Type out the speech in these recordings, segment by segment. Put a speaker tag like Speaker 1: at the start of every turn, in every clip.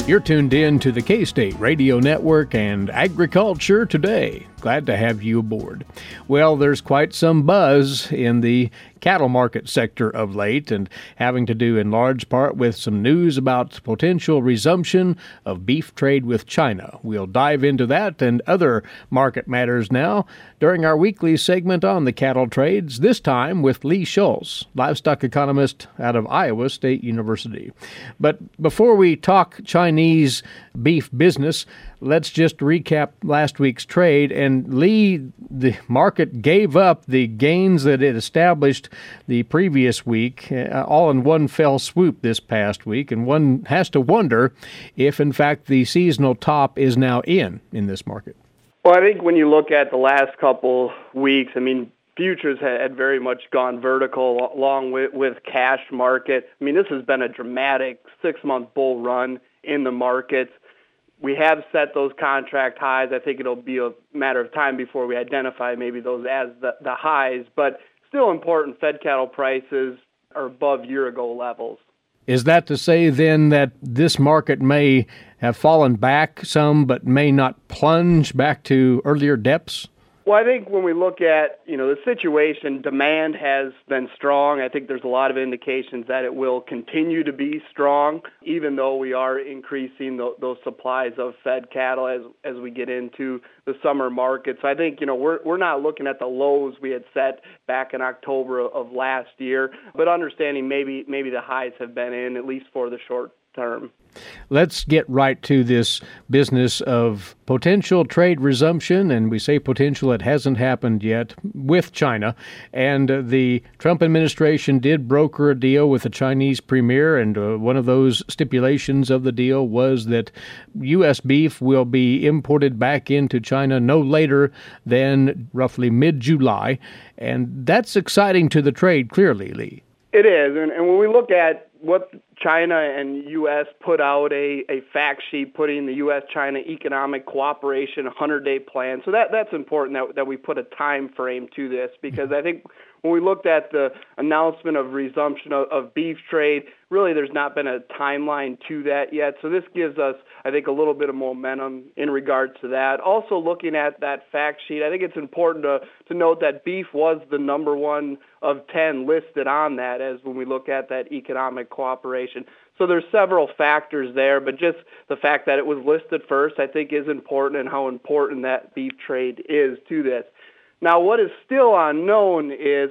Speaker 1: You're tuned in to the K-State Radio Network and Agriculture Today. Glad to have you aboard. Well, there's quite some buzz in the cattle market sector of late, and having to do in large part with some news about potential resumption of beef trade with China. We'll dive into that and other market matters now during our weekly segment on the cattle trades, this time with Lee Schultz, livestock economist out of Iowa State University. But before we talk Chinese beef business, let's just recap last week's trade. And Lee, the market gave up the gains that it established the previous week, all in one fell swoop this past week. And one has to wonder if, in fact, the seasonal top is now in this market.
Speaker 2: Well, I think when you look at the last couple weeks, futures had very much gone vertical along with cash market. This has been a dramatic 6-month bull run in the markets. We have set those contract highs. I think it'll be a matter of time before we identify maybe those as the highs, but still important. Fed cattle prices are above year-ago levels.
Speaker 1: Is that to say then that this market may have fallen back some but may not plunge back to earlier depths?
Speaker 2: Well, I think when we look at, the situation, demand has been strong. I think there's a lot of indications that it will continue to be strong, even though we are increasing those supplies of fed cattle as we get into the summer market. So I think, we're not looking at the lows we had set back in October of last year, but understanding maybe the highs have been in, at least for the short term.
Speaker 1: Let's get right to this business of potential trade resumption, and we say potential, it hasn't happened yet, with China. And the Trump administration did broker a deal with the Chinese premier, and one of those stipulations of the deal was that U.S. beef will be imported back into China no later than roughly mid-July. And that's exciting to the trade, clearly, Lee.
Speaker 2: It is, and when we look at what China and U.S. put out a fact sheet putting the U.S.-China Economic Cooperation 100-day plan. So that's important that we put a time frame to this, because I think when we looked at the announcement of resumption of beef trade, really there's not been a timeline to that yet. So this gives us, I think, a little bit of momentum in regards to that. Also looking at that fact sheet, I think it's important to note that beef was the number one of 10 listed on that as when we look at that economic cooperation. So there's several factors there, but just the fact that it was listed first, I think, is important, and how important that beef trade is to this. Now, what is still unknown is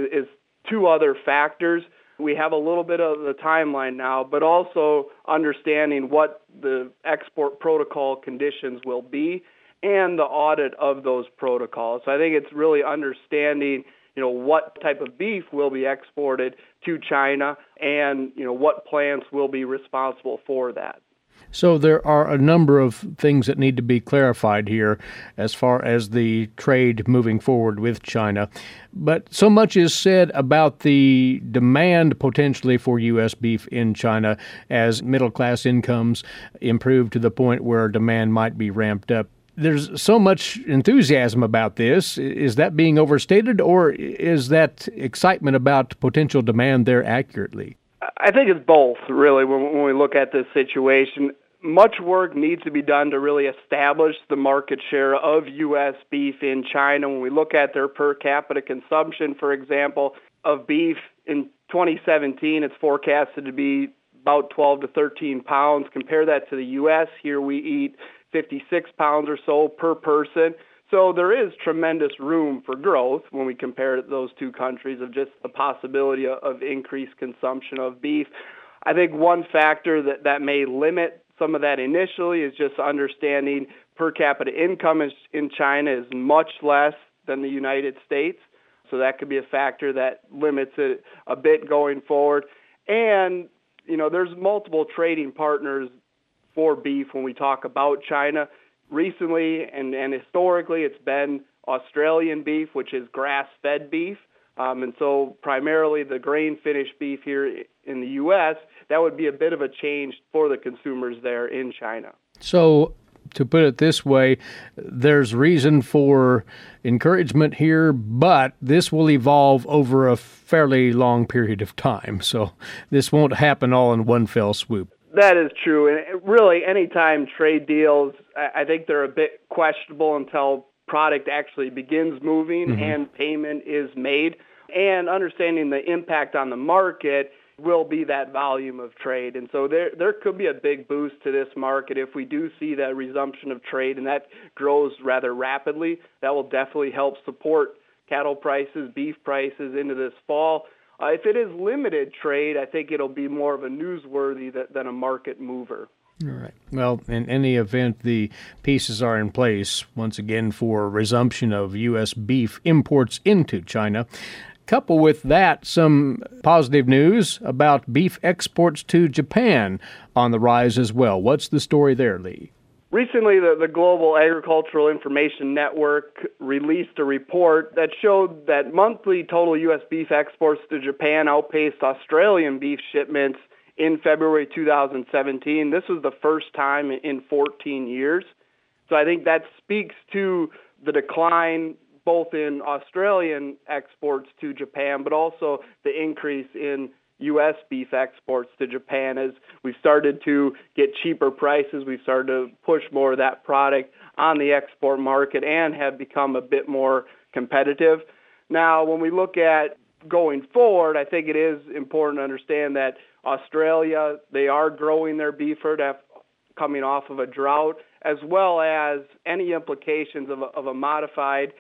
Speaker 2: two other factors. We have a little bit of the timeline now, but also understanding what the export protocol conditions will be and the audit of those protocols. So I think it's really understanding, what type of beef will be exported to China and, what plants will be responsible for that.
Speaker 1: So there are a number of things that need to be clarified here as far as the trade moving forward with China. But so much is said about the demand potentially for U.S. beef in China as middle-class incomes improve to the point where demand might be ramped up. There's so much enthusiasm about this. Is that being overstated, or is that excitement about potential demand there accurately?
Speaker 2: I think it's both, really, when we look at this situation. Much work needs to be done to really establish the market share of U.S. beef in China. When we look at their per capita consumption, for example, of beef in 2017, it's forecasted to be about 12 to 13 pounds. Compare that to the U.S. Here we eat 56 pounds or so per person. So there is tremendous room for growth when we compare those two countries, of just the possibility of increased consumption of beef. I think one factor that may limit some of that initially is just understanding per capita income in China is much less than the United States. So that could be a factor that limits it a bit going forward. And, there's multiple trading partners for beef when we talk about China. Recently and historically, it's been Australian beef, which is grass-fed beef. And so primarily the grain-finished beef here in the U.S., that would be a bit of a change for the consumers there in China.
Speaker 1: So to put it this way, there's reason for encouragement here, but this will evolve over a fairly long period of time. So this won't happen all in one fell swoop.
Speaker 2: That is true. And really, anytime trade deals, I think they're a bit questionable until product actually begins moving and payment is made. And understanding the impact on the market will be that volume of trade. And so there could be a big boost to this market if we do see that resumption of trade, and that grows rather rapidly. That will definitely help support cattle prices, beef prices into this fall. If it is limited trade, I think it'll be more of a newsworthy than a market mover.
Speaker 1: All right. Well, in any event, the pieces are in place once again for resumption of U.S. beef imports into China. Couple with that, some positive news about beef exports to Japan on the rise as well. What's the story there, Lee?
Speaker 2: Recently, the Global Agricultural Information Network released a report that showed that monthly total U.S. beef exports to Japan outpaced Australian beef shipments in February 2017. This was the first time in 14 years. So I think that speaks to the decline both in Australian exports to Japan, but also the increase in U.S. beef exports to Japan. As we've started to get cheaper prices, we've started to push more of that product on the export market and have become a bit more competitive. Now, when we look at going forward, I think it is important to understand that Australia, they are growing their beef herd coming off of a drought, as well as any implications of a modified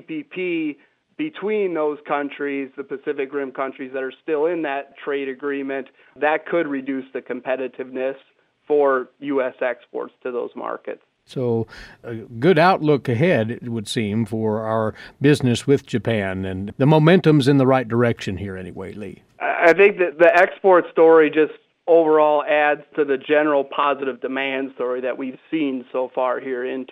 Speaker 2: TPP between those countries, the Pacific Rim countries that are still in that trade agreement, that could reduce the competitiveness for U.S. exports to those markets.
Speaker 1: So a good outlook ahead, it would seem, for our business with Japan, and the momentum's in the right direction here anyway, Lee.
Speaker 2: I think that the export story just overall adds to the general positive demand story that we've seen so far here in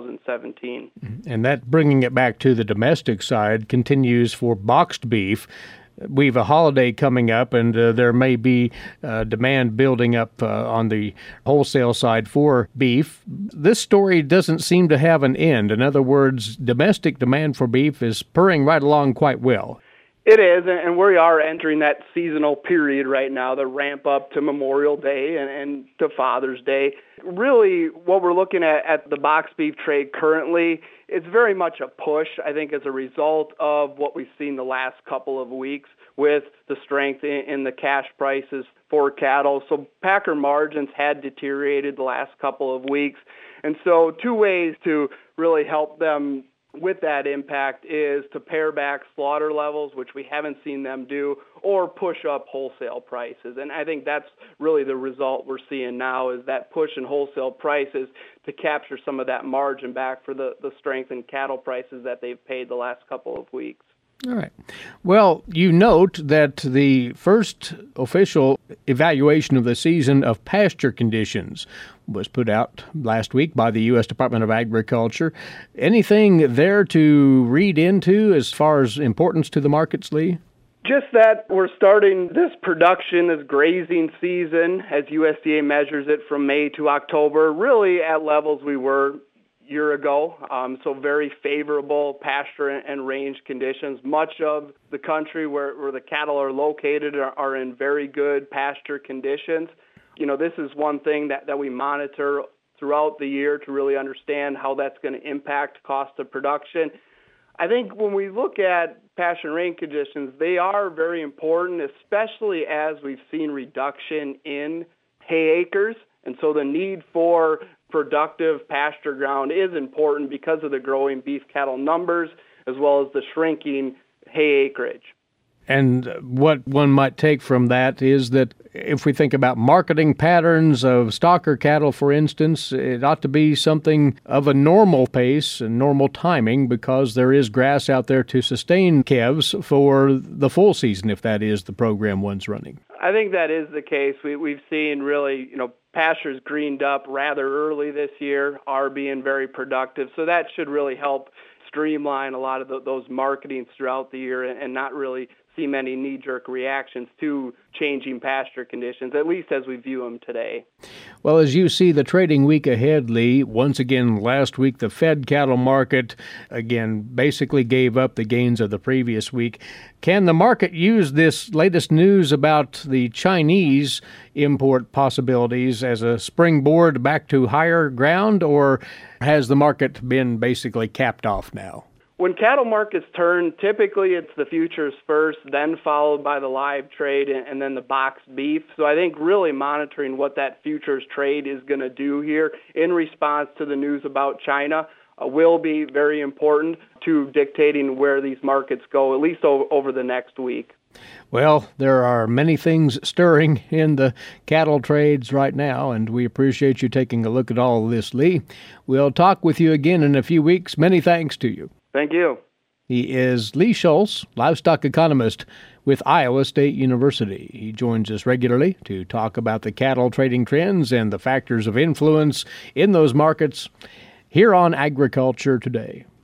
Speaker 2: 2017.
Speaker 1: And that, bringing it back to the domestic side, continues for boxed beef. We have a holiday coming up, and there may be demand building up on the wholesale side for beef. This story doesn't seem to have an end. In other words, domestic demand for beef is purring right along quite well.
Speaker 2: It is, and we are entering that seasonal period right now, the ramp up to Memorial Day and to Father's Day. Really, what we're looking at the boxed beef trade currently, it's very much a push, I think, as a result of what we've seen the last couple of weeks with the strength in the cash prices for cattle. So packer margins had deteriorated the last couple of weeks. And so two ways to really help them with that impact is to pare back slaughter levels, which we haven't seen them do, or push up wholesale prices. And I think that's really the result we're seeing now, is that push in wholesale prices to capture some of that margin back for the strength in cattle prices that they've paid the last couple of weeks.
Speaker 1: All right. Well, you note that the first official evaluation of the season of pasture conditions was put out last week by the U.S. Department of Agriculture. Anything there to read into as far as importance to the markets, Lee?
Speaker 2: Just that we're starting this production, this grazing season, as USDA measures it from May to October, really at levels we were year ago, so very favorable pasture and range conditions. Much of the country where the cattle are located are in very good pasture conditions. You know, this is one thing that we monitor throughout the year to really understand how that's going to impact cost of production. I think when we look at pasture and range conditions, they are very important, especially as we've seen reduction in hay acres. And so the need for productive pasture ground is important because of the growing beef cattle numbers as well as the shrinking hay acreage.
Speaker 1: And what one might take from that is that if we think about marketing patterns of stocker cattle, for instance, it ought to be something of a normal pace and normal timing, because there is grass out there to sustain calves for the full season, if that is the program one's running.
Speaker 2: I think that is the case. We've seen really, pastures greened up rather early this year, are being very productive. So that should really help streamline a lot of those marketings throughout the year and not really see many knee-jerk reactions to changing pasture conditions, at least as we view them today.
Speaker 1: Well, as you see the trading week ahead, Lee, once again last week the Fed cattle market again basically gave up the gains of the previous week. Can the market use this latest news about the Chinese import possibilities as a springboard back to higher ground, or has the market been basically capped off now?
Speaker 2: When cattle markets turn, typically it's the futures first, then followed by the live trade and then the boxed beef. So I think really monitoring what that futures trade is going to do here in response to the news about China will be very important to dictating where these markets go, at least over the next week.
Speaker 1: Well, there are many things stirring in the cattle trades right now, and we appreciate you taking a look at all of this, Lee. We'll talk with you again in a few weeks. Many thanks to you.
Speaker 2: Thank you.
Speaker 1: He is Lee Schultz, livestock economist with Iowa State University. He joins us regularly to talk about the cattle trading trends and the factors of influence in those markets here on Agriculture Today.